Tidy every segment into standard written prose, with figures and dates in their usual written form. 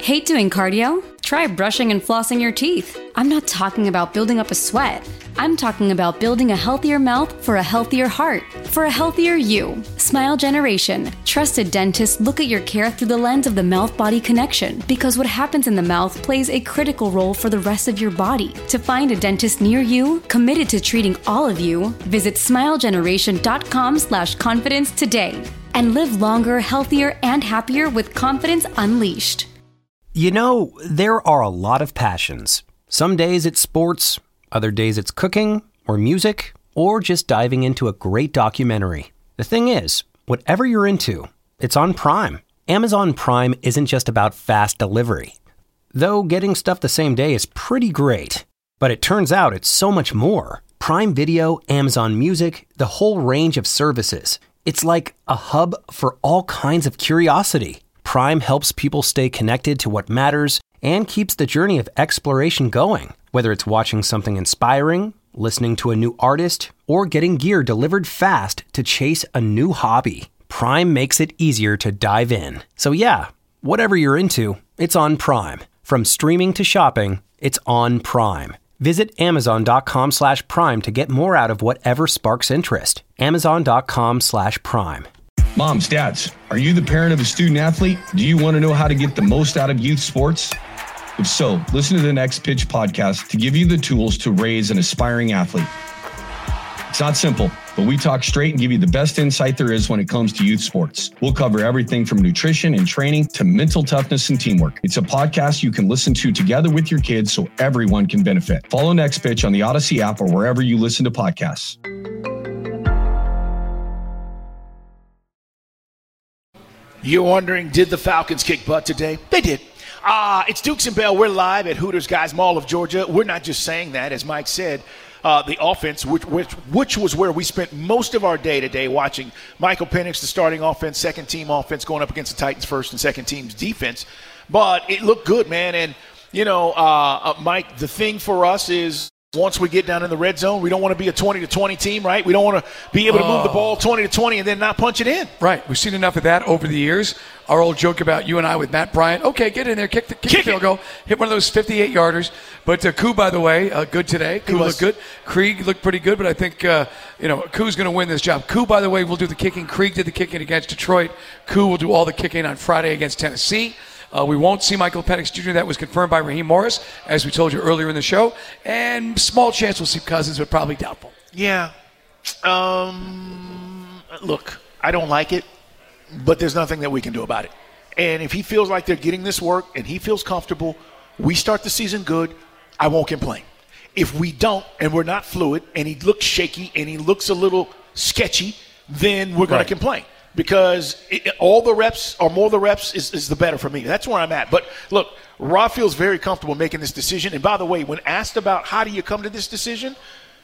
Hate doing cardio? Try brushing and flossing your teeth. I'm not talking about building up a sweat. I'm talking about building a healthier mouth for a healthier heart, for a healthier you. Smile Generation. Trusted dentists look at your care through the lens of the mouth-body connection, because what happens in the mouth plays a critical role for the rest of your body. To find a dentist near you, committed to treating all of you, visit smilegeneration.com/confidence today. And live longer, healthier, and happier with confidence unleashed. You know, there are a lot of passions. Some days it's sports, other days it's cooking, or music, or just diving into a great documentary. The thing is, whatever you're into, it's on Prime. Amazon Prime isn't just about fast delivery. Though getting stuff the same day is pretty great. But it turns out it's so much more. Prime Video, Amazon Music, the whole range of services. It's like a hub for all kinds of curiosity. Prime helps people stay connected to what matters and keeps the journey of exploration going. Whether it's watching something inspiring, listening to a new artist, or getting gear delivered fast to chase a new hobby, Prime makes it easier to dive in. So yeah, whatever you're into, it's on Prime. From streaming to shopping, it's on Prime. Visit Amazon.com/Prime to get more out of whatever sparks interest. Amazon.com/Prime. Moms, dads, are you the parent of a student athlete? Do you want to know how to get the most out of youth sports? If so, listen to the Next Pitch podcast to give you the tools to raise an aspiring athlete. It's not simple, but we talk straight and give you the best insight there is when it comes to youth sports. We'll cover everything from nutrition and training to mental toughness and teamwork. It's a podcast you can listen to together with your kids so everyone can benefit. Follow Next Pitch on the Odyssey app or wherever you listen to podcasts. You're wondering, did the Falcons kick butt today? They did. It's Dukes and Bell. We're live at Hooters Guys Mall of Georgia. We're not just saying that, as Mike said. The offense, which was where we spent most of our day today watching Michael Penix, the starting offense, second team offense, going up against the Titans first and second team's defense. But it looked good, man. And, Mike, the thing for us is, once we get down in the red zone, we don't want to be a 20-20 team, right? We don't want to be able to move the ball 20-20 and then not punch it in. Right. We've seen enough of that over the years. Our old joke about you and I with Matt Bryant. Okay, get in there, kick the field goal, hit one of those 58-yarders. But Koo, by the way, good today. Koo looked good. Krieg looked pretty good, but I think, Koo's going to win this job. Koo, by the way, will do the kicking. Krieg did the kicking against Detroit. Koo will do all the kicking on Friday against Tennessee. We won't see Michael Penix Jr. That was confirmed by Raheem Morris, as we told you earlier in the show. And small chance we'll see Cousins, but probably doubtful. Yeah. Look, I don't like it, but there's nothing that we can do about it. And if he feels like they're getting this work and he feels comfortable, we start the season good, I won't complain. If we don't and we're not fluid and he looks shaky and he looks a little sketchy, then we're going to complain. Because all the reps or more the reps is the better for me. That's where I'm at. But look, Rob feels very comfortable making this decision. And by the way, when asked about how do you come to this decision,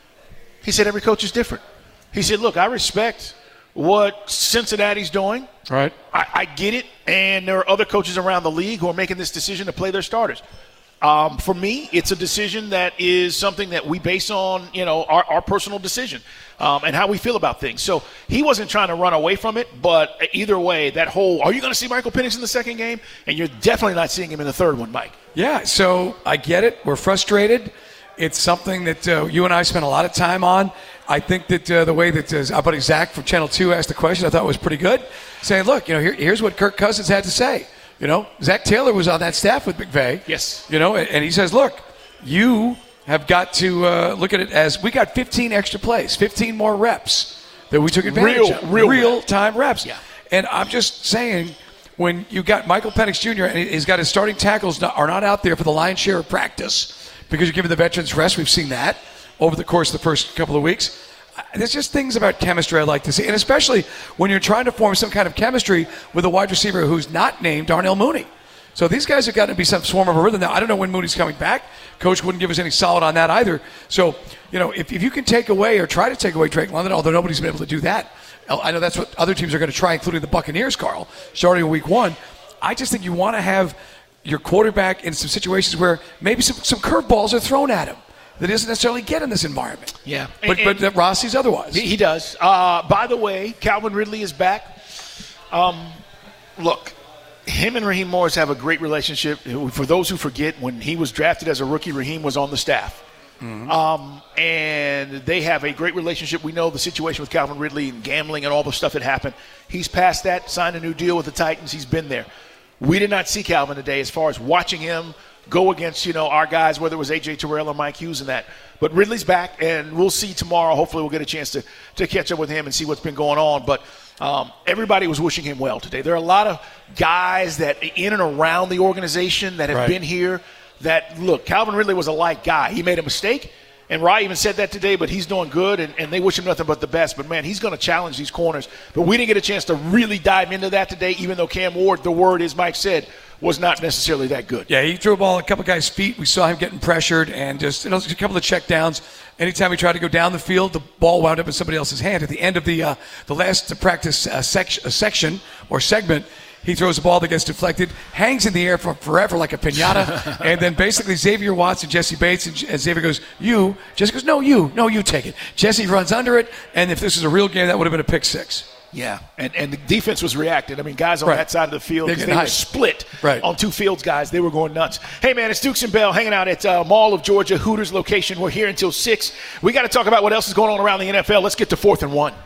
he said every coach is different. He said, look, I respect what Cincinnati's doing. Right. I get it. And there are other coaches around the league who are making this decision to play their starters. For me, it's a decision that is something that we base on, our personal decision and how we feel about things. So he wasn't trying to run away from it, but either way, that whole, are you going to see Michael Penix in the second game? And you're definitely not seeing him in the third one, Mike. Yeah, so I get it. We're frustrated. It's something that you and I spent a lot of time on. I think that the way that our buddy Zach from Channel 2 asked the question, I thought was pretty good, saying, look, here's what Kirk Cousins had to say. Zach Taylor was on that staff with McVay. Yes. And he says, look, you have got to look at it as we got 15 extra plays, 15 more reps that we took advantage of. Real-time reps. Yeah. And I'm just saying, when you got Michael Penix Jr. and he's got his starting tackles are not out there for the lion's share of practice because you're giving the veterans rest. We've seen that over the course of the first couple of weeks. There's just things about chemistry I like to see, and especially when you're trying to form some kind of chemistry with a wide receiver who's not named Darnell Mooney. So these guys have got to be some form of a rhythm. Now, I don't know when Mooney's coming back. Coach wouldn't give us any solid on that either. So, if you can take away or try to take away Drake London, although nobody's been able to do that, I know that's what other teams are going to try, including the Buccaneers, Carl, starting in week one. I just think you want to have your quarterback in some situations where maybe some curveballs are thrown at him that he doesn't necessarily get in this environment. Yeah. But Ross sees otherwise. He does. By the way, Calvin Ridley is back. Look, Him and Raheem Morris have a great relationship. For those who forget, when he was drafted as a rookie, Raheem was on the staff. Mm-hmm. And they have a great relationship. We know the situation with Calvin Ridley and gambling and all the stuff that happened. He's past that, signed a new deal with the Titans. He's been there. We did not see Calvin today as far as watching him go against, our guys, whether it was A.J. Terrell or Mike Hughes and that. But Ridley's back, and we'll see tomorrow. Hopefully we'll get a chance to catch up with him and see what's been going on. But everybody was wishing him well today. There are a lot of guys that in and around the organization that have been here that, look, Calvin Ridley was a light guy. He made a mistake, and Rye even said that today, but he's doing good, and they wish him nothing but the best. But, man, he's going to challenge these corners. But we didn't get a chance to really dive into that today, even though Cam Ward, the word is Mike said, was not necessarily that good. Yeah, he threw a ball at a couple guys' feet. We saw him getting pressured and just a couple of check downs. Anytime he tried to go down the field, the ball wound up in somebody else's hand. At the end of the last practice section or segment, he throws a ball that gets deflected, hangs in the air for forever like a piñata, and then basically Xavier Watts and Jesse Bates, and Xavier goes, you. Jesse goes, no, you take it. Jesse runs under it, and if this was a real game, that would have been a pick six. Yeah, and the defense was reacting. I mean, guys on that side of the field, because they were split on two fields, guys. They were going nuts. Hey, man, it's Dukes and Bell hanging out at Mall of Georgia, Hooters location. We're here until 6. We got to talk about what else is going on around the NFL. Let's get to 4th and 1.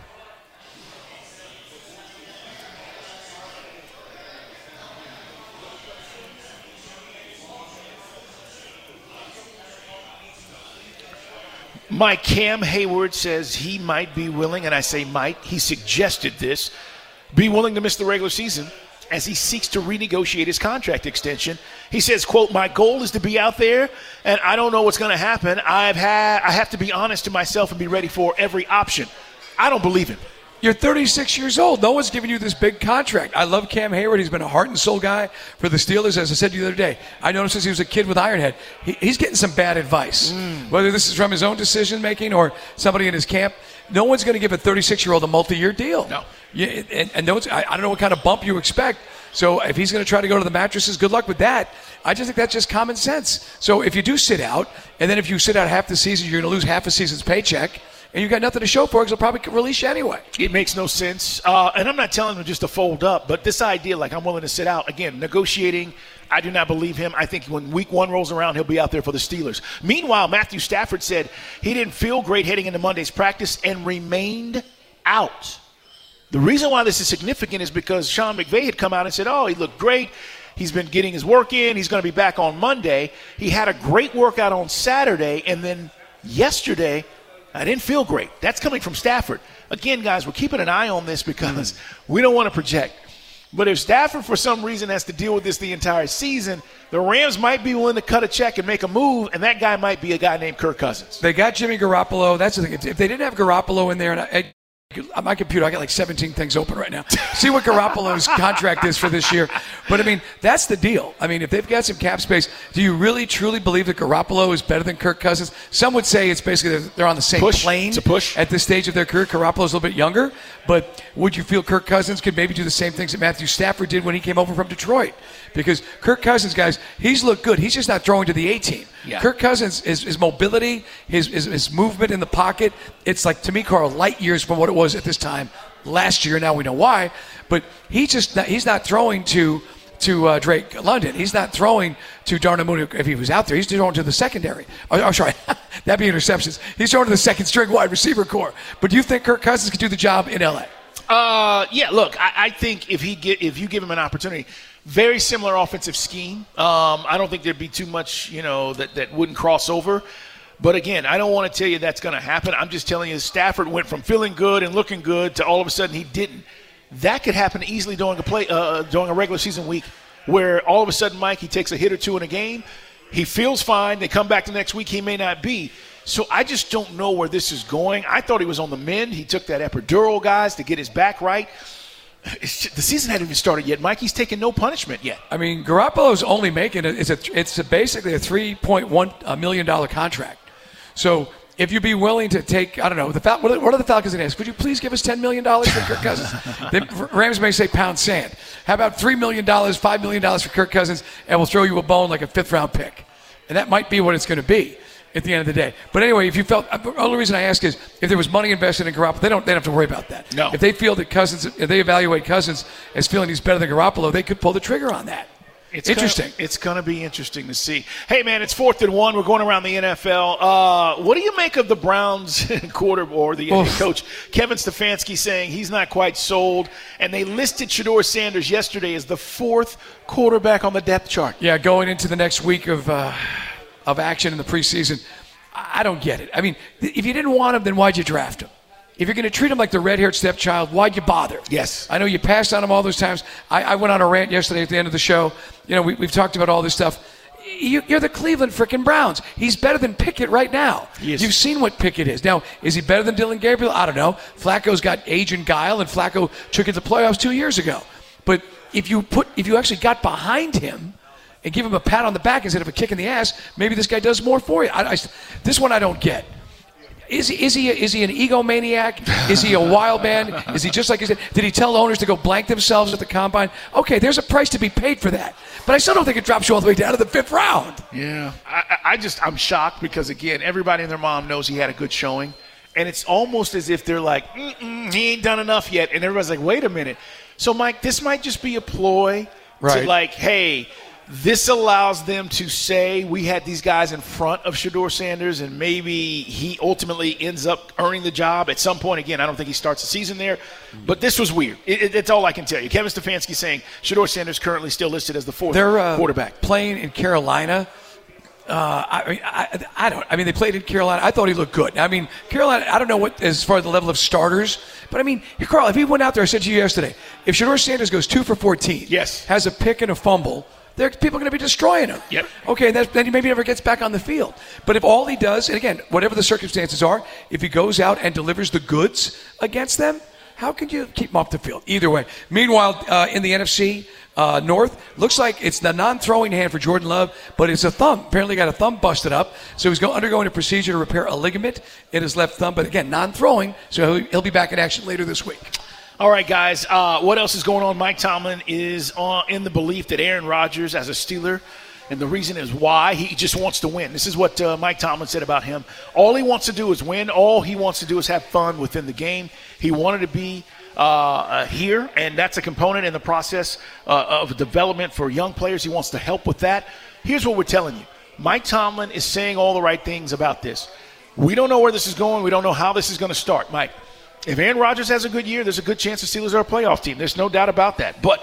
My Cam Hayward says he might be willing, and I say might, he suggested this, be willing to miss the regular season as he seeks to renegotiate his contract extension. He says, quote, my goal is to be out there, and I don't know what's going to happen. I have to be honest to myself and be ready for every option. I don't believe him. You're 36 years old. No one's giving you this big contract. I love Cam Hayward. He's been a heart and soul guy for the Steelers. As I said to you the other day, I noticed since he was a kid with Ironhead, he's getting some bad advice. Whether this is from his own decision-making or somebody in his camp, no one's going to give a 36-year-old a multi-year deal. No. Yeah, and no, I don't know what kind of bump you expect. So if he's going to try to go to the mattresses, good luck with that. I just think that's just common sense. So if you do sit out, and then if you sit out half the season, you're going to lose half a season's paycheck, and you've got nothing to show for it because they'll probably release you anyway. It makes no sense. And I'm not telling him just to fold up, but this idea, like I'm willing to sit out, again, negotiating, I do not believe him. I think when week 1 rolls around, he'll be out there for the Steelers. Meanwhile, Matthew Stafford said he didn't feel great heading into Monday's practice and remained out. The reason why this is significant is because Sean McVay had come out and said, he looked great. He's been getting his work in. He's going to be back on Monday. He had a great workout on Saturday, and then yesterday, I didn't feel great. That's coming from Stafford. Again, guys, we're keeping an eye on this because we don't want to project. But if Stafford, for some reason, has to deal with this the entire season, the Rams might be willing to cut a check and make a move, and that guy might be a guy named Kirk Cousins. They got Jimmy Garoppolo. That's the thing. If they didn't have Garoppolo in there, and on my computer, I got like 17 things open right now. See what Garoppolo's contract is for this year. But, I mean, that's the deal. I mean, if they've got some cap space, do you really, truly believe that Garoppolo is better than Kirk Cousins? Some would say it's basically they're on the same plane. It's a push. At this stage of their career. Garoppolo's a little bit younger. But would you feel Kirk Cousins could maybe do the same things that Matthew Stafford did when he came over from Detroit? Because Kirk Cousins, guys, he's looked good. He's just not throwing to the A-team. Yeah. Kirk Cousins, his mobility, his movement in the pocket, it's like, to me, Carl, light years from what it was at this time last year. Now we know why. But he's not throwing to Drake London. He's not throwing to Darnell Mooney if he was out there. He's throwing to the secondary. Oh, sorry. That'd be interceptions. He's throwing to the second-string wide receiver core. But do you think Kirk Cousins can do the job in L.A.? Yeah, look, I think if you give him an opportunity, very similar offensive scheme. I don't think there'd be too much, that wouldn't cross over. But again, I don't want to tell you that's going to happen. I'm just telling you Stafford went from feeling good and looking good to all of a sudden he didn't. That could happen easily during a regular season week where all of a sudden, Mike, he takes a hit or two in a game. He feels fine. They come back the next week. He may not be. So I just don't know where this is going. I thought he was on the mend. He took that epidural, guys, to get his back right. The season hadn't even started yet, Mike. He's taking no punishment yet. I mean, Garoppolo's only making it's basically a $3.1 million contract. So if you'd be willing to take, I don't know, what are the Falcons going to ask? Could you please give us $10 million for Kirk Cousins? The Rams may say pound sand. How about $3 million, $5 million for Kirk Cousins, and we'll throw you a bone like a 5th-round pick? And that might be what it's going to be. at the end of the day. But anyway, if you felt, the only reason I ask is if there was money invested in Garoppolo, they don't have to worry about that. No. If they feel that if they evaluate Cousins as feeling he's better than Garoppolo, they could pull the trigger on that. It's interesting. It's going to be interesting to see. Hey, man, it's 4th and 1. We're going around the NFL. What do you make of the Browns head coach Kevin Stefanski saying he's not quite sold? And they listed Shedeur Sanders yesterday as the 4th quarterback on the depth chart. Yeah, going into the next week of action in the preseason, I don't get it. I mean, if you didn't want him, then why'd you draft him? If you're going to treat him like the red-haired stepchild, why'd you bother? Yes. I know you passed on him all those times. I went on a rant yesterday at the end of the show. We've talked about all this stuff. You're the Cleveland frickin' Browns. He's better than Pickett right now. Yes. You've seen what Pickett is. Now, is he better than Dylan Gabriel? I don't know. Flacco's got age and guile, and Flacco took it to the playoffs 2 years ago. But if you actually got behind him and give him a pat on the back instead of a kick in the ass, maybe this guy does more for you. This one I don't get. Is he an egomaniac? Is he a wild man? Is he just like he said? Did he tell owners to go blank themselves at the combine? Okay, there's a price to be paid for that. But I still don't think it drops you all the way down to the 5th round. Yeah. I'm shocked because, again, everybody and their mom knows he had a good showing. And it's almost as if they're like, he ain't done enough yet. And everybody's like, wait a minute. So, Mike, this might just be a ploy to like, hey, this allows them to say we had these guys in front of Shedeur Sanders, and maybe he ultimately ends up earning the job at some point. Again, I don't think he starts the season there, but this was weird. It's all I can tell you. Kevin Stefanski saying Shedeur Sanders currently still listed as the 4th quarterback. Playing in Carolina. They played in Carolina. I thought he looked good. I mean, Carolina, I don't know what as far as the level of starters, but I mean, Carl, if he went out there, I said to you yesterday, if Shedeur Sanders goes 2 for 14, has a pick and a fumble, people are going to be destroying him. Yep. Okay, then he maybe never gets back on the field. But if all he does, and again, whatever the circumstances are, if he goes out and delivers the goods against them, how can you keep him off the field? Either way. Meanwhile, in the NFC North, looks like it's the non-throwing hand for Jordan Love, but it's a thumb. Apparently got a thumb busted up, so he's undergoing a procedure to repair a ligament in his left thumb. But again, non-throwing, so he'll be back in action later this week. All right, guys, what else is going on? Mike Tomlin is in the belief that Aaron Rodgers, as a Steeler, and the reason is why, he just wants to win. This is what Mike Tomlin said about him. All he wants to do is win. All he wants to do is have fun within the game. He wanted to be here, and that's a component in the process of development for young players. He wants to help with that. Here's what we're telling you. Mike Tomlin is saying all the right things about this. We don't know where this is going. We don't know how this is going to start, Mike. If Aaron Rodgers has a good year, there's a good chance the Steelers are a playoff team. There's no doubt about that. But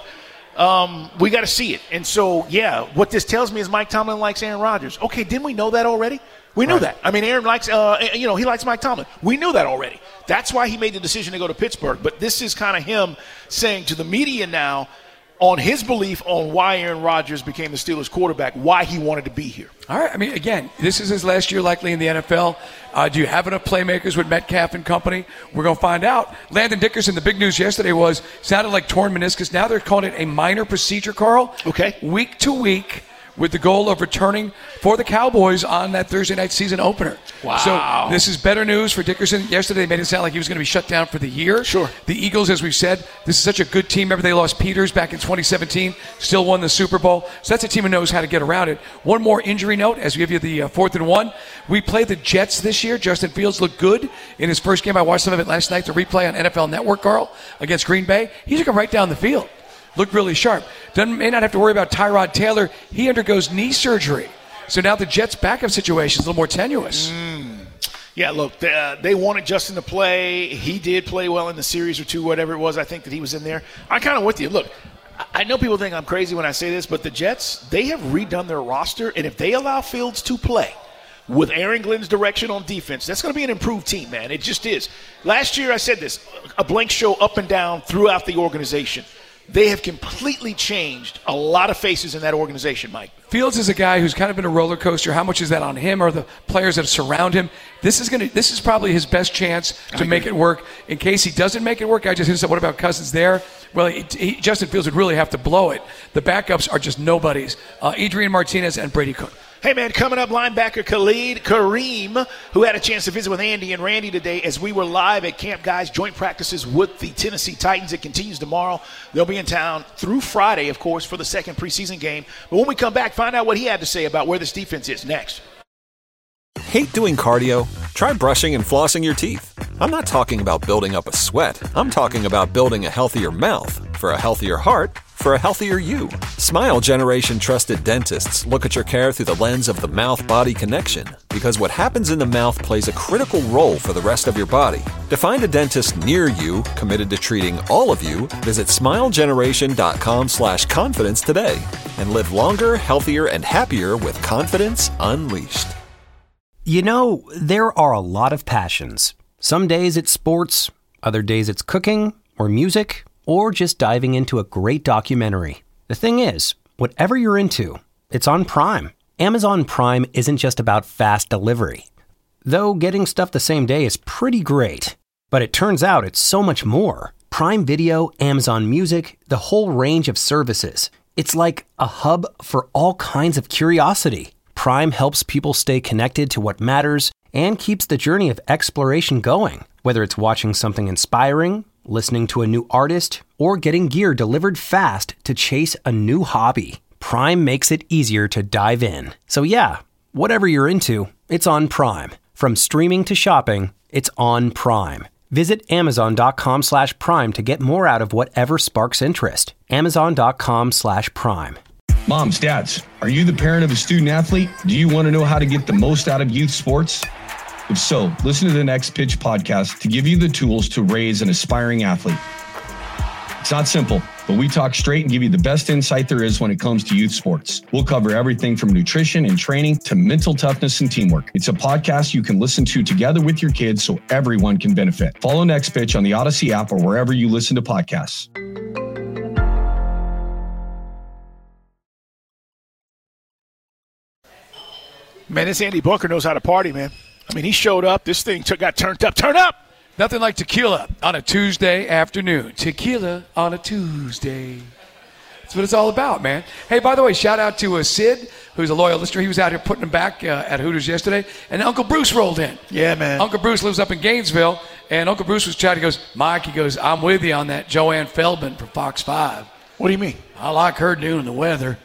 we got to see it. And so, yeah, what this tells me is Mike Tomlin likes Aaron Rodgers. Okay, didn't we know that already? We knew that. I mean, Aaron likes, he likes Mike Tomlin. We knew that already. That's why he made the decision to go to Pittsburgh. But this is kind of him saying to the media now on his belief on why Aaron Rodgers became the Steelers quarterback, why he wanted to be here. All right. I mean, again, this is his last year likely in the NFL. Do you have enough playmakers with Metcalf and company? We're going to find out. Landon Dickerson, the big news yesterday was sounded like torn meniscus. Now they're calling it a minor procedure, Carl. Okay. Week to week, with the goal of returning for the Cowboys on that Thursday night season opener. Wow. So this is better news for Dickerson. Yesterday they made it sound like he was going to be shut down for the year. Sure. The Eagles, as we've said, this is such a good team. Remember they lost Peters back in 2017, still won the Super Bowl. So that's a team who knows how to get around it. One more injury note as we give you the 4th and 1. We played the Jets this year. Justin Fields looked good in his first game. I watched some of it last night, the replay on NFL Network, Carl, against Green Bay. He took him right down the field. Looked really sharp. May not have to worry about Tyrod Taylor. He undergoes knee surgery. So now the Jets' backup situation is a little more tenuous. Yeah, look, they wanted Justin to play. He did play well in the series or two, whatever it was. I think that he was in there. I'm kind of with you. Look, I know people think I'm crazy when I say this, but the Jets, they have redone their roster, and if they allow Fields to play with Aaron Glenn's direction on defense, that's going to be an improved team, man. It just is. Last year I said this, a blank show up and down throughout the organization. They have completely changed a lot of faces in that organization, Mike. Fields is a guy who's kind of been a roller coaster. How much is that on him or the players that surround him? This is probably his best chance to make it work. In case he doesn't make it work, I just said, what about Cousins there? Well, Justin Fields would really have to blow it. The backups are just nobodies. Adrian Martinez and Brady Cook. Hey, man, coming up, linebacker Khalid Kareem, who had a chance to visit with Andy and Randy today as we were live at Camp Guys joint practices with the Tennessee Titans. It continues tomorrow. They'll be in town through Friday, of course, for the second preseason game. But when we come back, find out what he had to say about where this defense is next. Hate doing cardio? Try brushing and flossing your teeth. I'm not talking about building up a sweat. I'm talking about building a healthier mouth for a healthier heart for a healthier you. Smile Generation trusted dentists look at your care through the lens of the mouth-body connection, because what happens in the mouth plays a critical role for the rest of your body. To find a dentist near you committed to treating all of you, visit smilegeneration.com/confidence today and live longer, healthier, and happier with confidence unleashed. You know, there are a lot of passions. Some days it's sports, other days it's cooking or music, or just diving into a great documentary. The thing is, whatever you're into, it's on Prime. Amazon Prime isn't just about fast delivery. Though getting stuff the same day is pretty great. But it turns out it's so much more. Prime Video, Amazon Music, the whole range of services. It's like a hub for all kinds of curiosity. Prime helps people stay connected to what matters and keeps the journey of exploration going. Whether it's watching something inspiring, listening to a new artist, or getting gear delivered fast to chase a new hobby, Prime makes it easier to dive in. So yeah, whatever you're into, it's on Prime. From streaming to shopping, it's on Prime. Visit Amazon.com/Prime to get more out of whatever sparks interest. Amazon.com/Prime. Moms, dads, are you the parent of a student athlete? Do you want to know how to get the most out of youth sports? If so, listen to the Next Pitch podcast to give you the tools to raise an aspiring athlete. It's not simple, but we talk straight and give you the best insight there is when it comes to youth sports. We'll cover everything from nutrition and training to mental toughness and teamwork. It's a podcast you can listen to together with your kids so everyone can benefit. Follow Next Pitch on the Odyssey app or wherever you listen to podcasts. Man, this Andy Bunker knows how to party, man. I mean, he showed up. This thing got turned up. Turn up! Nothing like tequila on a Tuesday afternoon. Tequila on a Tuesday. That's what it's all about, man. Hey, by the way, shout out to Sid, who's a loyal listener. He was out here putting them back at Hooters yesterday, and Uncle Bruce rolled in. Yeah, man. Uncle Bruce lives up in Gainesville, and Uncle Bruce was chatting. He goes, Mike, he goes, I'm with you on that Joanne Feldman from Fox 5. What do you mean? I like her doing the weather.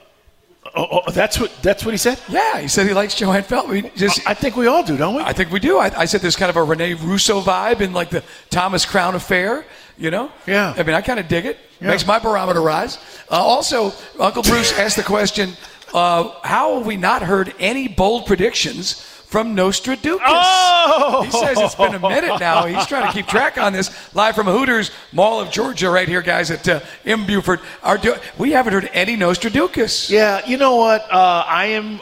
That's what he said? Yeah, he said he likes Joanne Feldman. I think we all do, don't we? I think we do. I said there's kind of a Rene Russo vibe in like the Thomas Crown affair, you know? Yeah. I mean, I kind of dig it. Yeah. Makes my barometer rise. Also, Uncle Bruce asked the question, how have we not heard any bold predictions from Nostradukis? Oh! He says it's been a minute now. He's trying to keep track on this. Live from Hooters, Mall of Georgia right here, guys, at M. Buford. We haven't heard any Nostradukis. Yeah, you know what? I am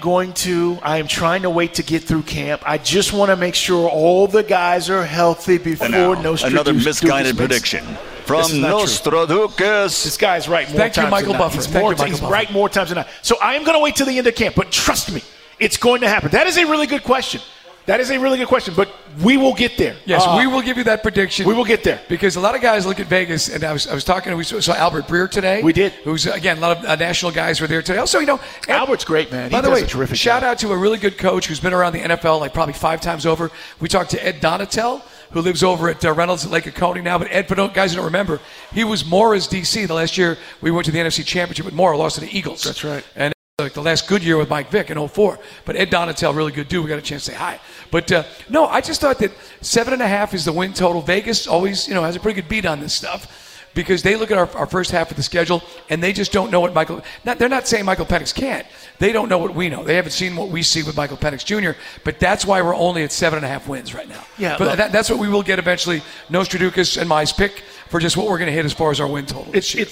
trying to wait to get through camp. I just want to make sure all the guys are healthy before Nostradukis. Another misguided prediction from Nostradukis. This guy's right more times than not. Thank you, Michael Buffer. He's right more times than not. So I am going to wait till the end of camp, but trust me, it's going to happen. That is a really good question. But we will get there. Yes, we will give you that prediction. We will get there. Because a lot of guys look at Vegas, and I was talking, we saw Albert Breer today. We did. Who's, again, a lot of national guys were there today. Also, you know. Albert's great, man. By the way, shout out to a really good coach who's been around the NFL like probably 5 times over. We talked to Ed Donatel, who lives over at Reynolds at Lake Oconee now. But Ed, for guys who don't remember, he was Mora's DC the last year we went to the NFC Championship with Mora, lost to the Eagles. That's right. And like the last good year with Mike Vick in 2004. But Ed Donatel, really good dude. We got a chance to say hi. But no, I just thought that 7.5 is the win total. Vegas always, has a pretty good beat on this stuff because they look at our first half of the schedule and they just don't know what they're not saying Michael Penix can't. They don't know what we know. They haven't seen what we see with Michael Penix Jr., but that's why we're only at 7.5 wins right now. Yeah, but that's what we will get eventually. Nostradukis and my pick for just what we're going to hit as far as our win total.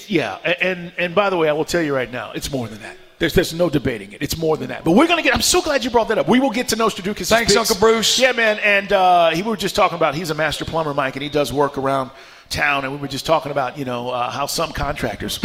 And by the way, I will tell you right now, it's more than that. There's no debating it. It's more than that. But we're going to I'm so glad you brought that up. We will get to Nostradukis. Thanks, Uncle Bruce. Yeah, man. And we were just talking about he's a master plumber, Mike, and he does work around town. And we were just talking about, how some contractors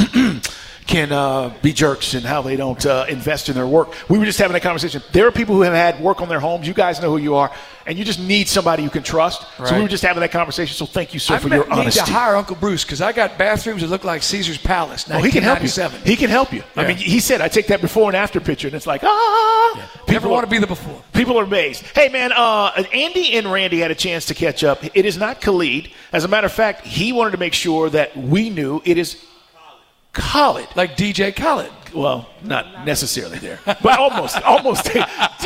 can be jerks and how they don't invest in their work. We were just having a conversation. There are people who have had work on their homes. You guys know who you are. And you just need somebody you can trust. Right. So we were just having that conversation. So thank you, sir, for your honesty. I need to hire Uncle Bruce because I got bathrooms that look like Caesar's Palace. He can help you. He can help you. Yeah. I mean, he said, I take that before and after picture, and it's like, Yeah. Never want to be the before. People are amazed. Hey, man, Andy and Randy had a chance to catch up. It is not Khalid. As a matter of fact, he wanted to make sure that we knew it is Khalid. Like DJ Khaled. Well, not necessarily there, but almost there.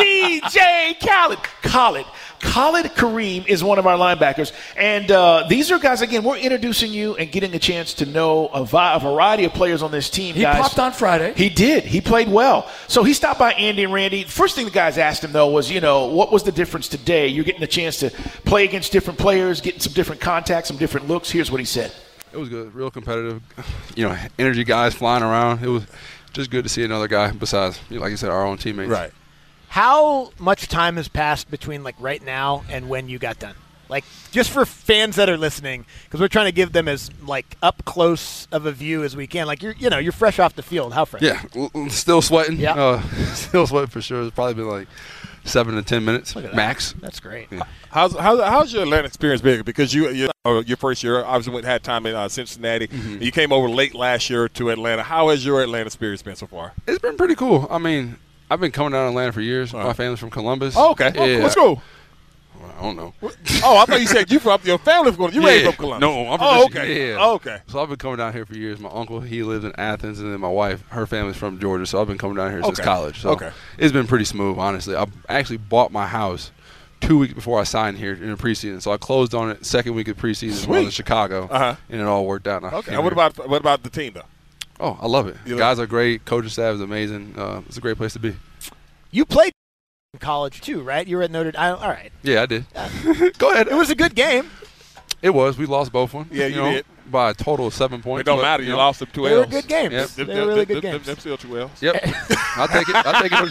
DJ Khalid. Khalid Kareem is one of our linebackers. And these are guys, again, we're introducing you and getting a chance to know a variety of players on this team, guys. He popped on Friday. He did. He played well. So he stopped by Andy and Randy. First thing the guys asked him, though, was, what was the difference today? You're getting a chance to play against different players, getting some different contacts, some different looks. Here's what he said. It was good, real competitive. Energy guys flying around. It was just good to see another guy besides, like you said, our own teammates. Right. How much time has passed between, right now and when you got done? Just for fans that are listening, because we're trying to give them as, up close of a view as we can. You're fresh off the field. How fresh? Yeah, still sweating. Yeah. Still sweating for sure. It's probably been 7 to 10 minutes max. That's great. Yeah. How's your Atlanta experience been? Because your first year obviously had time in Cincinnati. Mm-hmm. You came over late last year to Atlanta. How has your Atlanta experience been so far? It's been pretty cool. I mean, I've been coming down to Atlanta for years. My family's from Columbus. Oh, okay. Yeah. Let's go. I don't know. Oh, I thought you said your family's from you raised from Columbus. No, I'm from Michigan. Okay. Yeah. Oh, okay. So I've been coming down here for years. My uncle, he lived in Athens, and then my wife, her family's from Georgia. So I've been coming down here since college. So it's been pretty smooth, honestly. I actually bought my house 2 weeks before I signed here in the preseason. So I closed on it second week of preseason when I was in Chicago, and it all worked out. Okay. And what about the team, though? Oh, I love it. The guys are great. Coaching staff is amazing. It's a great place to be. You played in college too, right? You were at Notre Dame. All right. Yeah, I did. Go ahead. It was a good game. It was. We lost both of them. Yeah, you did. By a total of 7 points. It don't matter. You lost them 2 L's. They were good games. Yep. They were really good games. Them still 2 L's. Yep. I'll take it. I'll take it on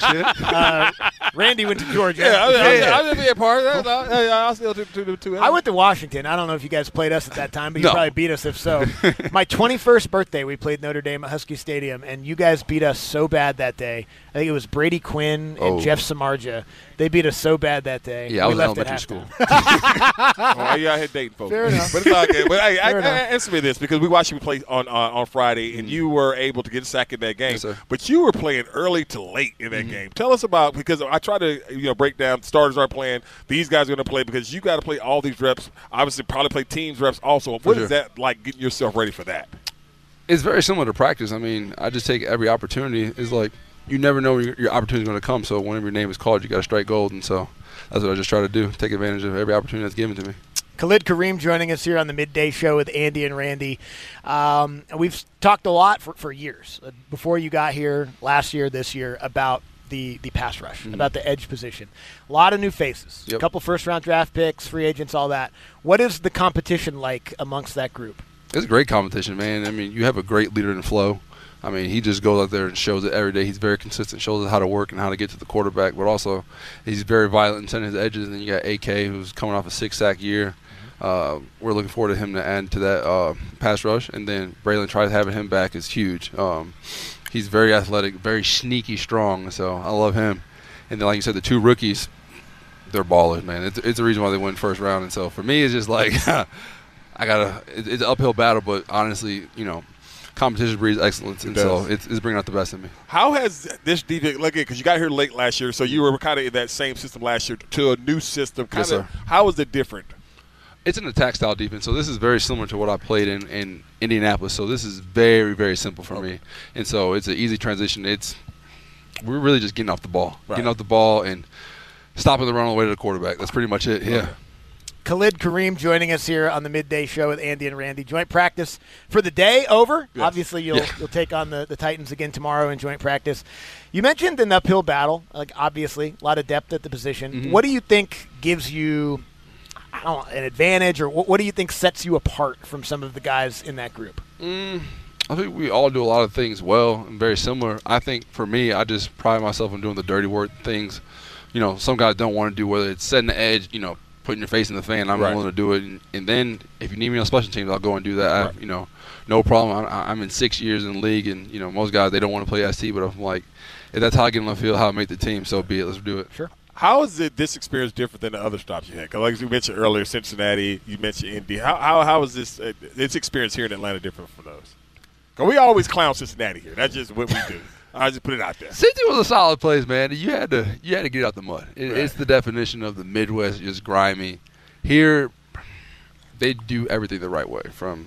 shit. Randy went to Georgia. I didn't be a part of that. I'll still do 2 L's. I went to Washington. I don't know if you guys played us at that time, but you probably beat us if so. My 21st birthday, we played Notre Dame at Husky Stadium, and you guys beat us so bad that day. I think it was Brady Quinn and Jeff Samardzija. They beat us so bad that day. Yeah, I was in elementary school. You out here dating folks. Fair enough. But it's all good. But hey, answer me this, because we watched you play on Friday, and you were able to get a sack in that game. Yes, sir. But you were playing early to late in that game. Tell us about, because I try to break down, starters aren't playing, these guys are going to play, because you got to play all these reps. Obviously, probably play teams reps also. What is that like, getting yourself ready for that? It's very similar to practice. I mean, I just take every opportunity. It's like you never know when your opportunity is going to come. So whenever your name is called, you got to strike gold. And so that's what I just try to do, take advantage of every opportunity that's given to me. Khalid Kareem joining us here on the Midday Show with Andy and Randy. We've talked a lot for years, before you got here, last year, this year, about the pass rush, about the edge position. A lot of new faces, a couple first-round draft picks, free agents, all that. What is the competition like amongst that group? It's a great competition, man. I mean, you have a great leader in Flo. I mean, he just goes out there and shows it every day. He's very consistent, shows us how to work and how to get to the quarterback, but also he's very violent in sending his edges. And then you got AK, who's coming off a 6-sack year. We're looking forward to him to add to that pass rush. And then Braylon Trice having him back is huge. He's very athletic, very sneaky strong, so I love him. And then, like you said, the 2 rookies, they're ballers, man. It's the reason why they win first round. And so for me, it's just like it's an uphill battle, but honestly, competition breeds excellence, and so it's bringing out the best in me. How has this defense, because you got here late last year, so you were kind of in that same system last year to a new system. Yes, sir. How is it different? It's an attack style defense, so this is very similar to what I played in Indianapolis. So this is very, very simple for me, and so it's an easy transition. We're really just getting off the ball, and stopping the run on the way to the quarterback. That's pretty much it. Yeah. Khalid Kareem joining us here on the Midday Show with Andy and Randy. Joint practice for the day over. Yes. Obviously, you'll take on the Titans again tomorrow in joint practice. You mentioned an uphill battle, obviously, a lot of depth at the position. Mm-hmm. What do you think gives you an advantage, or what do you think sets you apart from some of the guys in that group? I think we all do a lot of things well and very similar. I think for me, I just pride myself on doing the dirty work things. Some guys don't want to do, whether it's setting the edge, putting your face in the fan. I'm willing to do it. And then if you need me on special teams, I'll go and do that. No problem. I'm in 6 years in the league, and, most guys, they don't want to play ST, but I'm like, if that's how I get on the field, how I make the team, so be it. Let's do it. Sure. How is this experience different than the other stops you had? Because like you mentioned earlier, Cincinnati, you mentioned Indy. How is this experience here in Atlanta different from those? Because we always clown Cincinnati here. That's just what we do. I just put it out there. Cincy was a solid place, man. You had to get out the mud. It's the definition of the Midwest, just grimy. Here, they do everything the right way, from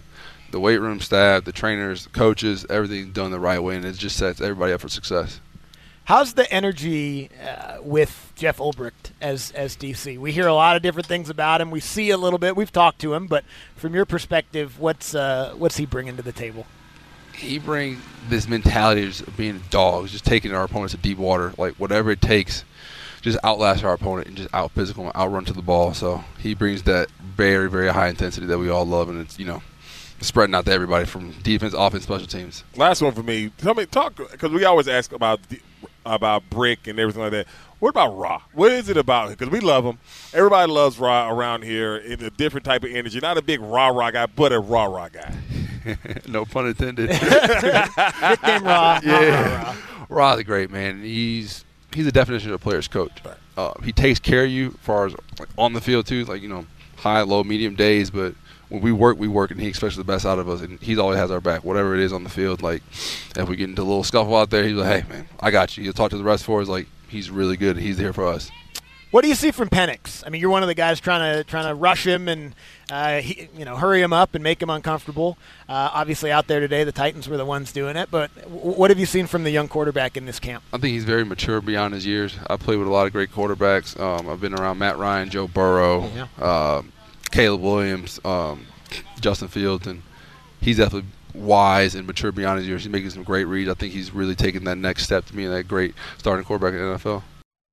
the weight room staff, the trainers, the coaches, everything done the right way, and it just sets everybody up for success. How's the energy with Jeff Ulbricht as DC? We hear a lot of different things about him. We see a little bit. We've talked to him, but from your perspective, what's he bringing to the table? He brings this mentality of being dogs, just taking our opponents to deep water, like whatever it takes, just outlast our opponent and just out physical and outrun to the ball. So he brings that very, very high intensity that we all love, and it's spreading out to everybody from defense, offense, special teams. Last one for me. Talk, because we always ask about Brick and everything like that. What about Ra? What is it about? Because we love him. Everybody loves Ra around here in a different type of energy. Not a big rah-rah guy, but a rah-rah guy. No pun intended. Nickname Ra. Yeah. Ra's a great man. He's the definition of a player's coach. He takes care of you as far as on the field too, high, low, medium days, but when we work, and he expects the best out of us, and he always has our back, whatever it is on the field. Like, if we get into a little scuffle out there, he's like, hey, man, I got you. He'll talk to the rest for us like he's really good, and he's there for us. What do you see from Penix? I mean, you're one of the guys trying to rush him and hurry him up and make him uncomfortable. Obviously, out there today, the Titans were the ones doing it. But what have you seen from the young quarterback in this camp? I think he's very mature beyond his years. I played with a lot of great quarterbacks. I've been around Matt Ryan, Joe Burrow, Caleb Williams, Justin Fields, and he's definitely wise and mature beyond his years. He's making some great reads. I think he's really taking that next step to being that great starting quarterback in the NFL.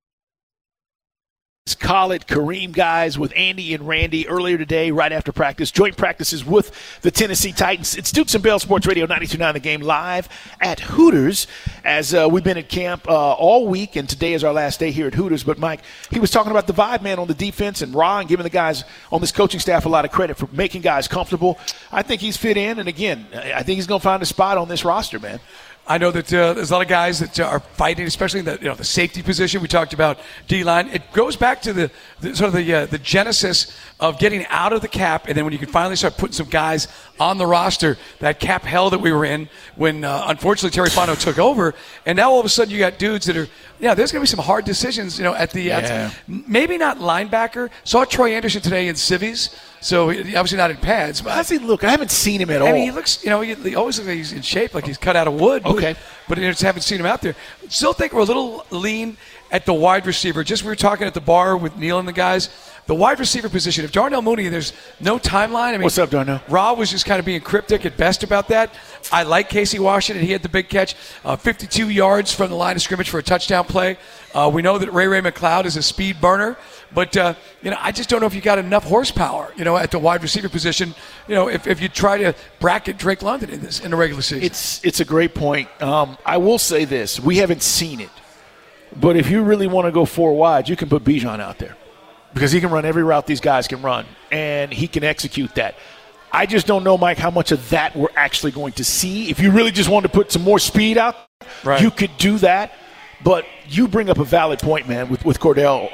Call it Kareem guys with Andy and Randy earlier today, right after practice. Joint practices with the Tennessee Titans. It's Dukes and Bell Sports Radio 92.9 The Game live at Hooters as we've been at camp all week, and today is our last day here at Hooters. But, Mike, he was talking about the vibe, man, on the defense and Ra, and giving the guys on this coaching staff a lot of credit for making guys comfortable. I think he's fit in, and, again, I think he's going to find a spot on this roster, man. I know that there's a lot of guys that are fighting, especially in the safety position. We talked about D-line. It goes back to the genesis of getting out of the cap, and then when you can finally start putting some guys on the roster, that cap hell that we were in when, unfortunately, Terry Fontenot took over. And now all of a sudden you got dudes that are, there's going to be some hard decisions, at the maybe not linebacker. Saw Troy Anderson today in civvies. So obviously not in pads. But how does he look? I haven't seen him at all. I mean, he looks, he always looks like he's in shape, like he's cut out of wood. Okay. But I just haven't seen him out there. Still think we're a little lean at the wide receiver. We were talking at the bar with Neil and the guys. The wide receiver position, if Darnell Mooney, there's no timeline. I mean, what's up, Darnell? Ra was just kind of being cryptic at best about that. I like Casey Washington. He had the big catch, 52 yards from the line of scrimmage for a touchdown play. We know that Ray McLeod is a speed burner. But, I just don't know if you got enough horsepower, at the wide receiver position, if you try to bracket Drake London in the regular season. It's a great point. I will say this. We haven't seen it. But if you really want to go four wide, you can put Bijan out there because he can run every route these guys can run, and he can execute that. I just don't know, Mike, how much of that we're actually going to see. If you really just wanted to put some more speed out, you could do that. But you bring up a valid point, man, with Darnell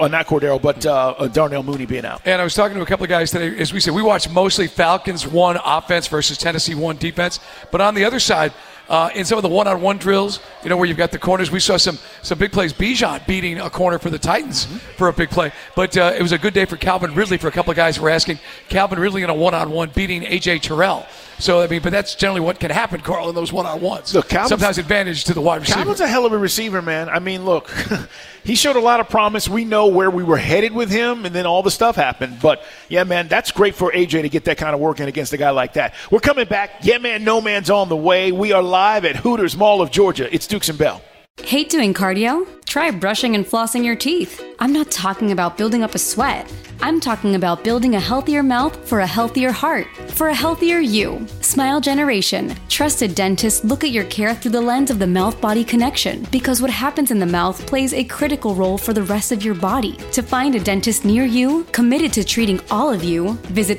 Mooney being out. And I was talking to a couple of guys today. As we said, we watched mostly Falcons 1 offense versus Tennessee 1 defense. But on the other side, in some of the one-on-one drills, where you've got the corners, we saw some big plays. Bijan beating a corner for the Titans for a big play. But it was a good day for Calvin Ridley for a couple of guys who were asking. Calvin Ridley in a one-on-one beating A.J. Terrell. So, but that's generally what can happen, Carl, in those one-on-ones. Look, sometimes advantage to the wide receiver. Calvin's a hell of a receiver, man. I mean, look, he showed a lot of promise. We know where we were headed with him, and then all the stuff happened. But, yeah, man, that's great for A.J. to get that kind of work in against a guy like that. We're coming back. Yeah, man, no man's on the way. We are live at Hooters Mall of Georgia. It's Dukes and Bell. Hate doing cardio? Try brushing and flossing your teeth. I'm not talking about building up a sweat. I'm talking about building a healthier mouth for a healthier heart, for a healthier you. Smile Generation. Trusted dentists look at your care through the lens of the mouth-body connection because what happens in the mouth plays a critical role for the rest of your body. To find a dentist near you, committed to treating all of you, visit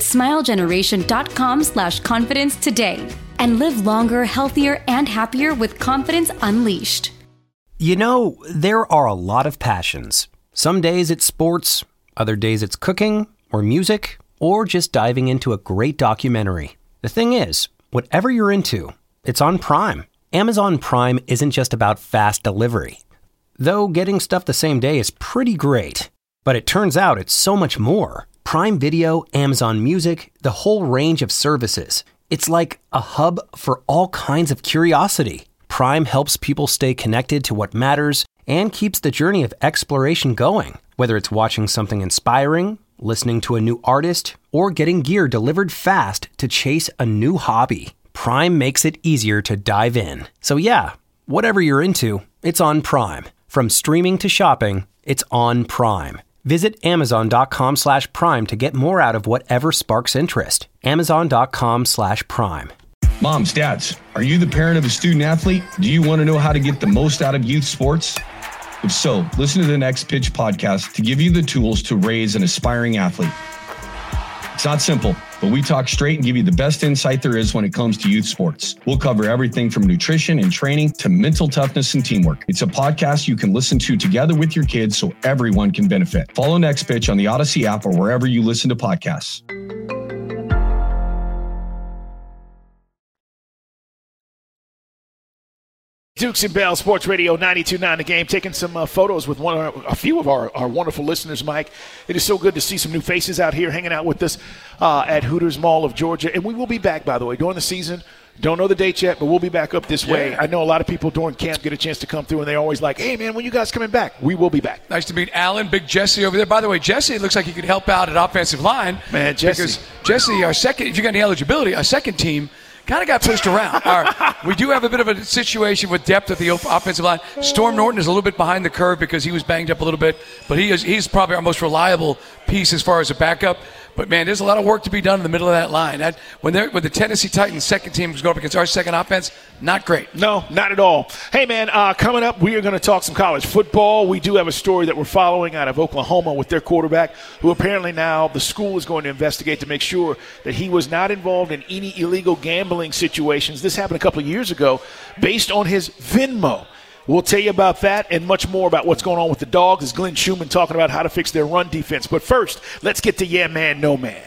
smilegeneration.com/confidence today and live longer, healthier, and happier with confidence unleashed. There are a lot of passions. Some days it's sports, other days it's cooking, or music, or just diving into a great documentary. The thing is, whatever you're into, it's on Prime. Amazon Prime isn't just about fast delivery. Though getting stuff the same day is pretty great. But it turns out it's so much more. Prime Video, Amazon Music, the whole range of services. It's like a hub for all kinds of curiosity. Prime helps people stay connected to what matters and keeps the journey of exploration going. Whether it's watching something inspiring, listening to a new artist, or getting gear delivered fast to chase a new hobby, Prime makes it easier to dive in. So yeah, whatever you're into, it's on Prime. From streaming to shopping, it's on Prime. Visit Amazon.com/Prime to get more out of whatever sparks interest. Amazon.com/Prime. Moms, dads, are you the parent of a student athlete? Do you want to know how to get the most out of youth sports? If so, listen to the Next Pitch podcast to give you the tools to raise an aspiring athlete. It's not simple, but we talk straight and give you the best insight there is when it comes to youth sports. We'll cover everything from nutrition and training to mental toughness and teamwork. It's a podcast you can listen to together with your kids so everyone can benefit. Follow Next Pitch on the Odyssey app or wherever you listen to podcasts. Dukes and Bell Sports Radio 92.9 The Game, taking some photos with a few of our wonderful listeners, Mike. It is so good to see some new faces out here hanging out with us at Hooters Mall of Georgia. And we will be back, by the way, during the season. Don't know the date yet, but we'll be back up this way. I know a lot of people during camp get a chance to come through, and they're always like, hey, man, when you guys coming back? We will be back. Nice to meet Alan, Big Jesse over there. By the way, Jesse looks like he could help out at offensive line. Man, Jesse. Because Jesse, our second, if you got any eligibility, our second team kind of got pushed around. We do have a bit of a situation with depth at the offensive line. Storm Norton is a little bit behind the curve because he was banged up a little bit, but he's probably our most reliable piece as far as a backup. But, man, there's a lot of work to be done in the middle of that line. When the Tennessee Titans second team was going up against our second offense, not great. No, not at all. Hey, man, coming up, we are going to talk some college football. We do have a story that we're following out of Oklahoma with their quarterback, who apparently now the school is going to investigate to make sure that he was not involved in any illegal gambling situations. This happened a couple of years ago based on his Venmo. We'll tell you about that and much more about what's going on with the Dogs as Glenn Schumann talking about how to fix their run defense. But first, let's get to Yeah Man, No Man.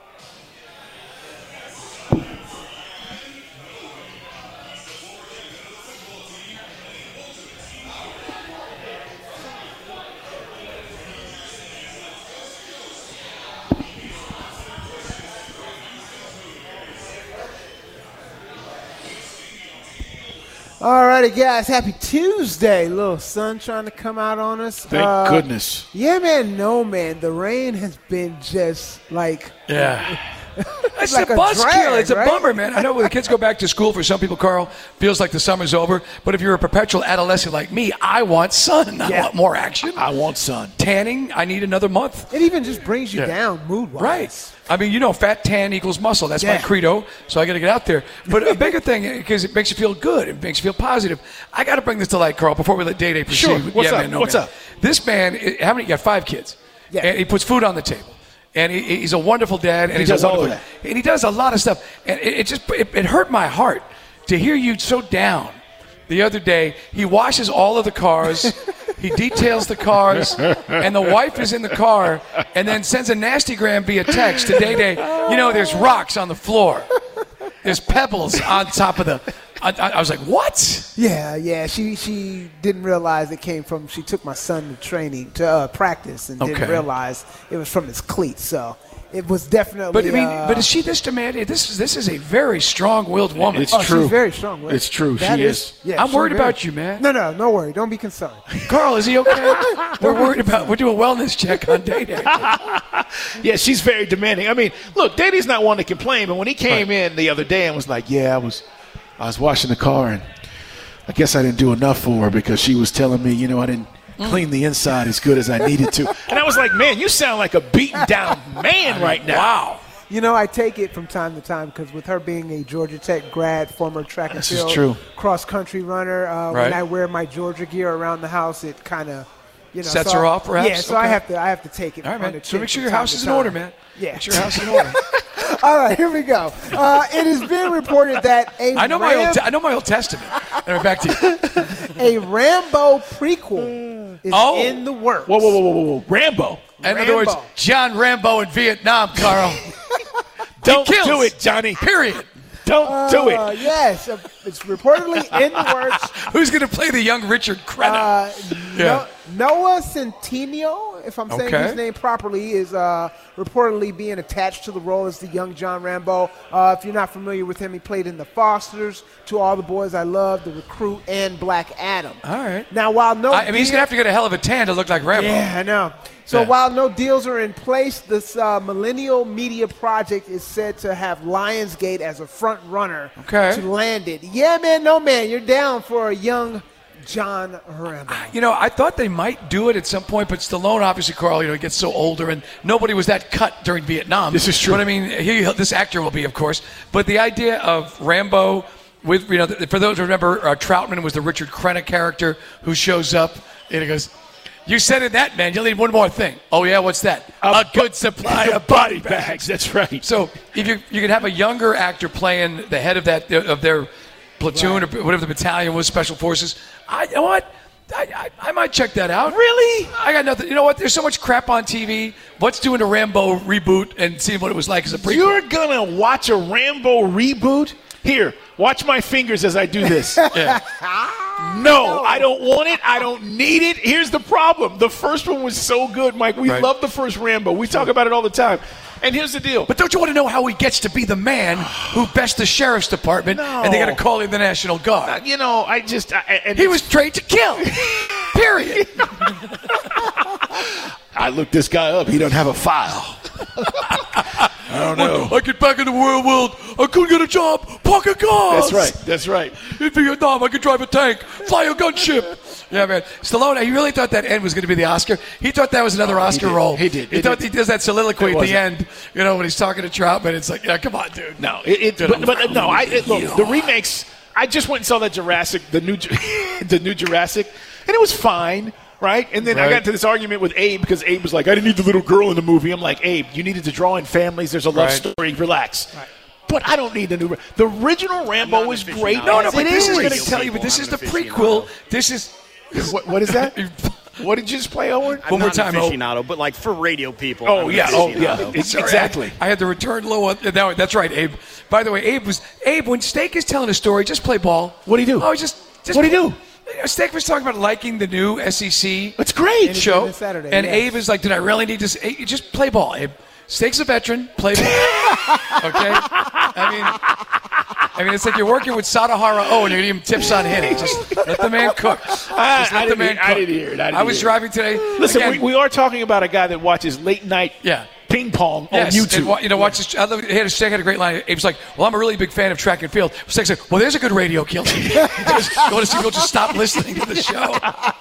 All righty, guys. Happy Tuesday. Little sun trying to come out on us. Thank goodness. Yeah, man. No, man. The rain has been just like... Yeah. It's like a a buzzkill. drag, It's a right? bummer, man. I know when the kids go back to school, for some people, Carl, feels like the summer's over. But if you're a perpetual adolescent like me, I want sun. I want more action. I want sun. Tanning, I need another month. It even just brings you down mood-wise. Right. I mean, fat tan equals muscle. That's my credo, so I got to get out there. But a bigger thing, because it makes you feel good. It makes you feel positive. I got to bring this to light, Carl, before we let Day proceed. Sure. With What's up? Man, No What's Man. up? This man, how many? You got 5 kids. Yeah. And he puts food on the table. And he's a wonderful dad. And He does all of that. And he does a lot of stuff. And it hurt my heart to hear you so down. The other day, he washes all of the cars. He details the cars, and the wife is in the car, and then sends a nastygram via text to Day. There's rocks on the floor. There's pebbles on top of the. I was like, what? Yeah. She didn't realize it came from. She took my son to practice and didn't realize it was from his cleats. So it was definitely. But is she this demanding? This is a very strong-willed woman. It's true. She's very strong-willed. It's true. That She is. Yeah, I'm worried about you, man. No worry. Don't be concerned. Carl, is he okay? We're doing a wellness check on Day. Yeah, she's very demanding. I mean, look, Day's not one to complain, but when he came in the other day and was like, I was washing the car, and I guess I didn't do enough for her because she was telling me, I didn't clean the inside as good as I needed to. And I was like, man, you sound like a beaten down man right now. Wow. I take it from time to time because with her being a Georgia Tech grad, former track and field, true. cross-country runner, when I wear my Georgia gear around the house, it kind of, sets her off, perhaps? Yeah, so I have to take it. All right, on man. the So chin make sure from your time house to is in time. order, man. Yeah. Make sure your house is in order. All right, here we go. It has been reported that I know my Old Testament. All right, back to you. a Rambo prequel is in the works. Whoa. Rambo. In other words, John Rambo in Vietnam, Carl. Don't do it, Johnny. Period. Don't do it. Yes, it's reportedly in the works. Who's going to play the young Richard Crenna? Noah Centineo, if I'm saying his name properly, is reportedly being attached to the role as the young John Rambo. If you're not familiar with him, he played in The Fosters, To All the Boys I Love, The Recruit, and Black Adam. All right. Now, while he's going to have to get a hell of a tan to look like Rambo. Yeah, I know. So while no deals are in place, this Millennial Media Project is said to have Lionsgate as a front runner to land it. Yeah, man, no, man. You're down for a young John Rambo. I thought they might do it at some point, but Stallone, obviously, Carl, he gets so older, and nobody was that cut during Vietnam. This is true. But, I mean, this actor will be, of course. But the idea of Rambo with, for those who remember, Troutman was the Richard Crenna character who shows up, and he goes, "You said in that, man, you'll need one more thing." "Oh, yeah, what's that?" A good supply of body bags. That's right. So if you could have a younger actor playing the head of their platoon or whatever the battalion was, Special Forces, you know what? I might check that out. Really? I got nothing. You know what? There's so much crap on TV. Let's do a Rambo reboot and see what it was like as a prequel. You're going to watch a Rambo reboot? Here, watch my fingers as I do this. No, I don't want it. I don't need it. Here's the problem. The first one was so good, Mike. We love the first Rambo. We talk about it all the time. And here's the deal. But don't you want to know how he gets to be the man who bested the sheriff's department and they got to call him the National Guard? He was trained to kill. Period. I looked this guy up. He doesn't have a file. I don't know. I get back in the real world. I couldn't get a job. Pocket cars. That's right. In Vietnam, I could drive a tank, fly a gunship. Yeah, man. Stallone, he really thought that end was going to be the Oscar. He thought that was another Oscar role. He did. He thought he does that soliloquy at the end, when he's talking to Troutman. It's like, yeah, come on, dude. No, the remakes. I just went and saw that the new Jurassic, and it was fine. Right? And then I got into this argument with Abe because Abe was like, "I didn't need the little girl in the movie." I'm like, "Abe, you needed to draw in families. There's a love story. Relax." Right. But I don't need the new. The original Rambo is great. No, but this is going to tell you. But this is the prequel. This is what is that? What did you just play, Owen? One more time, aficionado, but like for radio people. Oh yeah, exactly. I had to return low. No, that's right, Abe. By the way, Abe. When Steak is telling a story, just play ball. What do you do? Oh, just what do you do? Steak was talking about liking the new SEC. It's great show. And Abe is like, "Did I really need to? Abe, just play ball, Abe." Steak's a veteran. Play ball. Okay. I mean, it's like you're working with Sadahara O and you're giving him tips on hitting. Just let the man cook. I didn't hear it. I was driving today. Listen, we are talking about a guy that watches late night. Ping pong on YouTube. And, watch this. Steak had a great line. Abe's like, "Well, I'm a really big fan of track and field." Steak said, "Well, there's a good radio kill." You want to see people just stop listening to the show.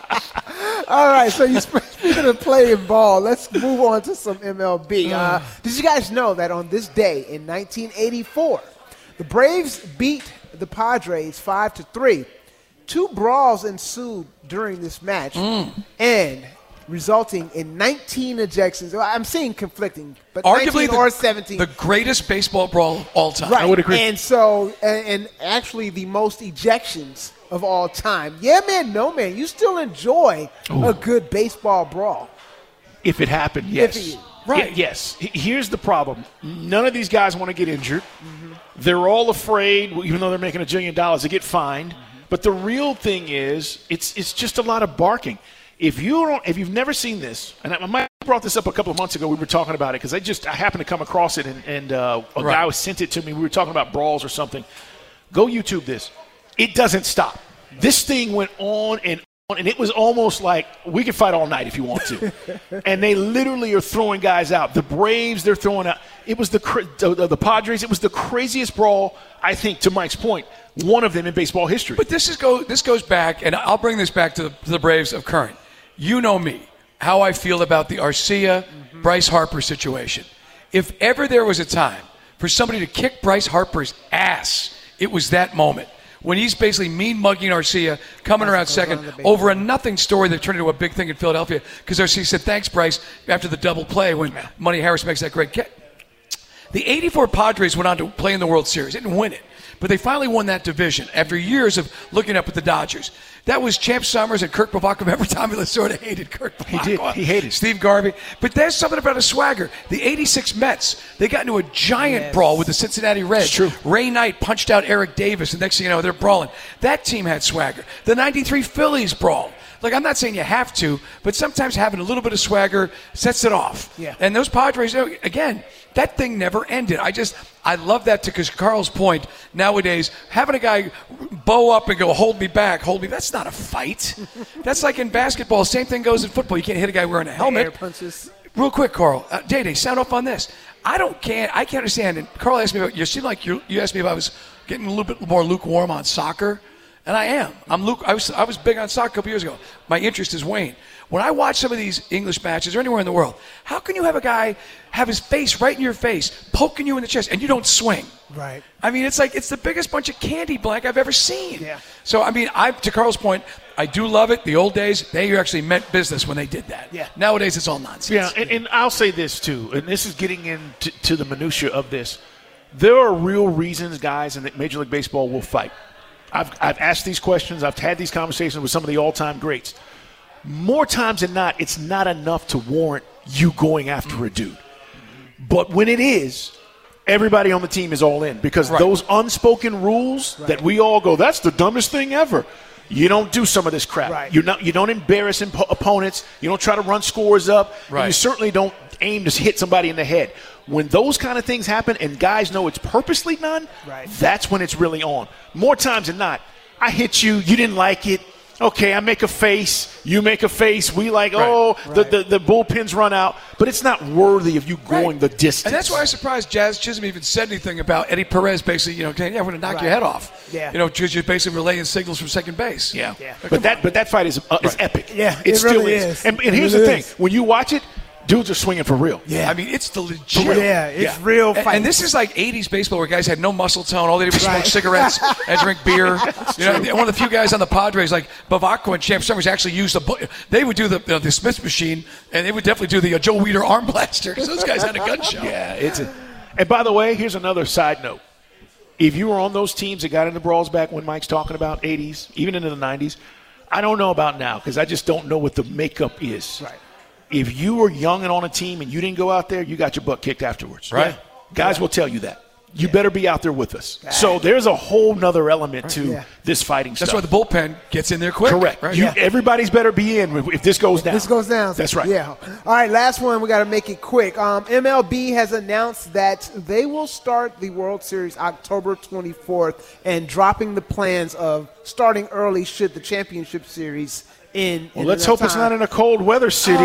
All right, so speaking of playing ball, let's move on to some MLB. Did you guys know that on this day in 1984, the Braves beat the Padres 5-3? 2 brawls ensued during this match, and resulting in 19 ejections. I'm seeing conflicting, but arguably 19 or 17. The greatest baseball brawl of all time. Right. I would agree. And so, and actually the most ejections of all time. Yeah, man, no, man. You still enjoy a good baseball brawl. If it happened, yes. Right. Yes. Here's the problem. None of these guys want to get injured. Mm-hmm. They're all afraid, even though they're making $1 billion, to get fined. Mm-hmm. But the real thing is, it's just a lot of barking. If you've never seen this, and I might have brought this up a couple of months ago, we were talking about it because I happened to come across it, and a guy sent it to me. We were talking about brawls or something. Go YouTube this. It doesn't stop. This thing went on, and it was almost like we could fight all night if you want to. And they literally are throwing guys out. The Braves, they're throwing out. It was the Padres. It was the craziest brawl, I think, to Mike's point, one of them in baseball history. But this goes back, and I'll bring this back to the Braves of current. You know me, how I feel about the Arcia, Bryce Harper situation. If ever there was a time for somebody to kick Bryce Harper's ass, it was that moment. When he's basically mean-mugging Arcia, coming around second, over a nothing story that turned into a big thing in Philadelphia, because Arcia said, "Thanks, Bryce," after the double play when Money Harris makes that great catch. The 84 Padres went on to play in the World Series. They didn't win it. but they finally won that division after years of looking up at the Dodgers. That was Champ Summers and Kirk Bavakov. Every time he sort of hated Kirk Bavakov. He did. He hated Steve Garvey. But there's something about a swagger. The 86 Mets, they got into a giant brawl with the Cincinnati Reds. It's true. Ray Knight punched out Eric Davis, and next thing you know, they're brawling. That team had swagger. The 93 Phillies brawl. Like, I'm not saying you have to, but sometimes having a little bit of swagger sets it off. Yeah. And those Padres, again, that thing never ended. I love that because Carl's point, nowadays, having a guy bow up and go, hold me back, that's not a fight. That's like in basketball. Same thing goes in football. You can't hit a guy wearing a helmet. Air punches. Real quick, Carl. Day-Day, sound off on this. I can't understand. And Carl asked me about, you seem like you asked me if I was getting a little bit more lukewarm on soccer. And I am. I was big on soccer a couple years ago. My interest has waned. When I watch some of these English matches or anywhere in the world, how can you have a guy have his face right in your face, poking you in the chest, and you don't swing? Right. I mean, it's the biggest bunch of candy blank I've ever seen. Yeah. So, I mean, to Carl's point, I do love it. The old days, they actually meant business when they did that. Yeah. Nowadays, it's all nonsense. Yeah, and I'll say this, too, and this is getting into the minutia of this. There are real reasons guys in Major League Baseball will fight. I've asked these questions. I've had these conversations with some of the all-time greats. More times than not, it's not enough to warrant you going after a dude. But when it is, everybody on the team is all in because those unspoken rules that we all go, that's the dumbest thing ever. You don't do some of this crap. Right. You don't embarrass opponents. You don't try to run scores up. Right. And you certainly don't aim to hit somebody in the head. When those kind of things happen and guys know it's purposely done, that's when it's really on. More times than not, I hit you, you didn't like it. Okay, I make a face, you make a face. We the bullpens run out. But it's not worthy of you going the distance. And that's why I was surprised Jazz Chisholm even said anything about Eddie Perez basically, we're going to knock your head off. Yeah. Because you're basically relaying signals from second base. Yeah. Yeah. But that fight is epic. Yeah, it still really is. And here's the thing. When you watch it, dudes are swinging for real. Yeah. I mean, it's the legit. Yeah, it's real fight. And this is like 80s baseball where guys had no muscle tone. All they did was smoke cigarettes and drink beer. One of the few guys on the Padres, like Bavakov and Champ Summers, actually used they would do the Smith machine, and they would definitely do the Joe Weider arm blaster because those guys had a gun show. Yeah, and by the way, here's another side note. If you were on those teams that got into brawls back when Mike's talking about 80s, even into the 90s, I don't know about now because I just don't know what the makeup is. Right. If you were young and on a team and you didn't go out there, you got your butt kicked afterwards. Right. Guys will tell you that. You better be out there with us. So there's a whole nother element to this fighting stuff. That's why the bullpen gets in there quick. Correct. Right? Everybody's better be in if this goes down. This goes down. That's right. Yeah. All right, last one. We got to make it quick. MLB has announced that they will start the World Series October 24th and dropping the plans of starting early should the championship series let's hope it's not in a cold weather city.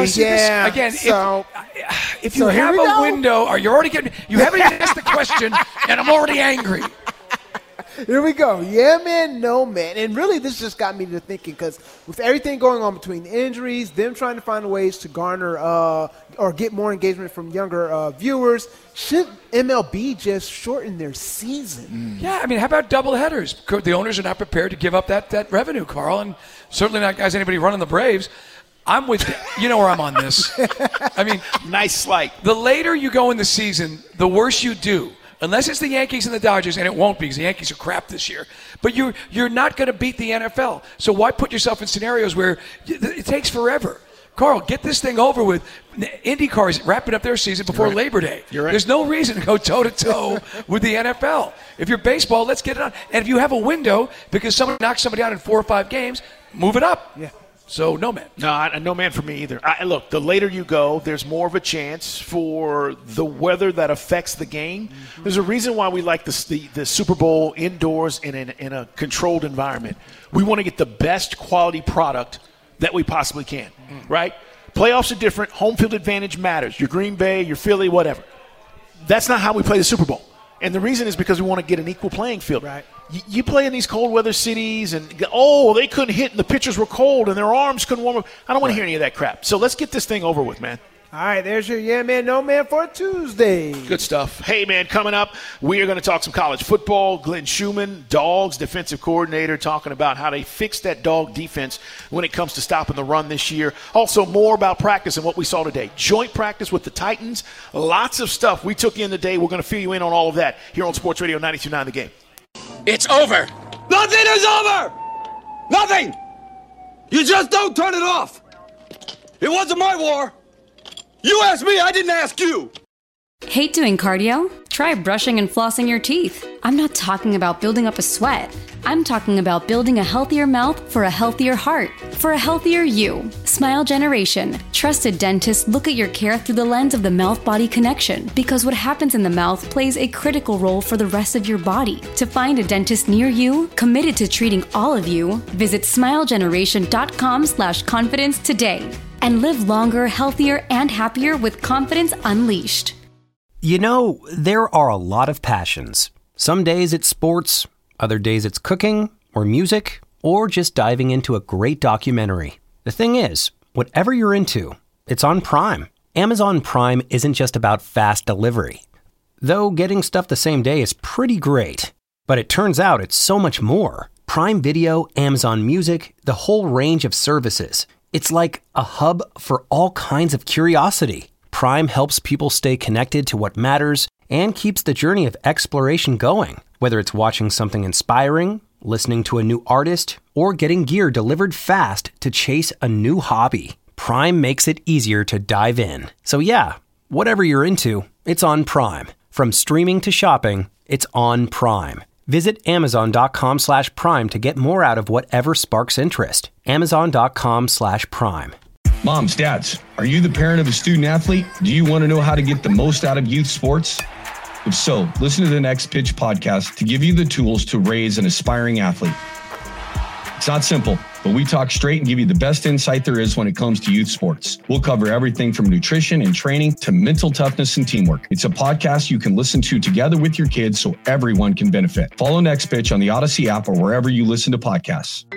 If you have a window, you haven't even asked the question, and I'm already angry. Here we go. Yeah, man, no, man. And really, this just got me to thinking because with everything going on between injuries, them trying to find ways to garner or get more engagement from younger viewers, should MLB just shorten their season? Yeah, I mean, how about double headers? The owners are not prepared to give up that revenue, Carl, and certainly not as anybody running the Braves. I'm with you know where I'm on this. I mean, nice slight. The later you go in the season, the worse you do. Unless it's the Yankees and the Dodgers, and it won't be because the Yankees are crap this year. But you're not going to beat the NFL. So why put yourself in scenarios where it takes forever? Carl, get this thing over with. IndyCar is wrapping up their season before Labor Day. You're right. There's no reason to go toe-to-toe with the NFL. If you're baseball, let's get it on. And if you have a window because someone knocks somebody out in 4 or 5 games, move it up. Yeah. So, no man. No man for me either. Look, the later you go, there's more of a chance for the weather that affects the game. Mm-hmm. There's a reason why we like the Super Bowl indoors in a controlled environment. We want to get the best quality product that we possibly can, right? Playoffs are different. Home field advantage matters. Your Green Bay, your Philly, whatever. That's not how we play the Super Bowl. And the reason is because we want to get an equal playing field. Right. You play in these cold weather cities and, they couldn't hit and the pitchers were cold and their arms couldn't warm up. I don't want to hear any of that crap. So let's get this thing over with, man. All right, there's your Yeah Man, No Man for Tuesday. Good stuff. Hey, man, coming up, we are going to talk some college football. Glenn Schumann, Dogs defensive coordinator, talking about how they fixed that dog defense when it comes to stopping the run this year. Also, more about practice and what we saw today. Joint practice with the Titans. Lots of stuff we took in today. We're going to fill you in on all of that here on Sports Radio 92.9 The Game. It's over. Nothing is over! Nothing! You just don't turn it off. It wasn't my war. You asked me, I didn't ask you. Hate doing cardio? Try brushing and flossing your teeth. I'm not talking about building up a sweat. I'm talking about building a healthier mouth for a healthier heart, for a healthier you. Smile Generation. Trusted dentists look at your care through the lens of the mouth-body connection, because what happens in the mouth plays a critical role for the rest of your body. To find a dentist near you, committed to treating all of you, visit smilegeneration.com/confidence today. And live longer, healthier, and happier with confidence unleashed. You know, there are a lot of passions. Some days it's sports, other days it's cooking, or music, or just diving into a great documentary. The thing is, whatever you're into, it's on Prime. Amazon Prime isn't just about fast delivery. Though getting stuff the same day is pretty great. But it turns out it's so much more. Prime Video, Amazon Music, the whole range of services. It's like a hub for all kinds of curiosity. Prime helps people stay connected to what matters and keeps the journey of exploration going. Whether it's watching something inspiring, listening to a new artist, or getting gear delivered fast to chase a new hobby, Prime makes it easier to dive in. So yeah, whatever you're into, it's on Prime. From streaming to shopping, it's on Prime. Visit Amazon.com/Prime to get more out of whatever sparks interest. Amazon.com/Prime. Moms, dads, are you the parent of a student athlete? Do you want to know how to get the most out of youth sports? If so, listen to the Next Pitch podcast to give you the tools to raise an aspiring athlete. It's not simple, but we talk straight and give you the best insight there is when it comes to youth sports. We'll cover everything from nutrition and training to mental toughness and teamwork. It's a podcast you can listen to together with your kids so everyone can benefit. Follow Next Pitch on the Odyssey app or wherever you listen to podcasts.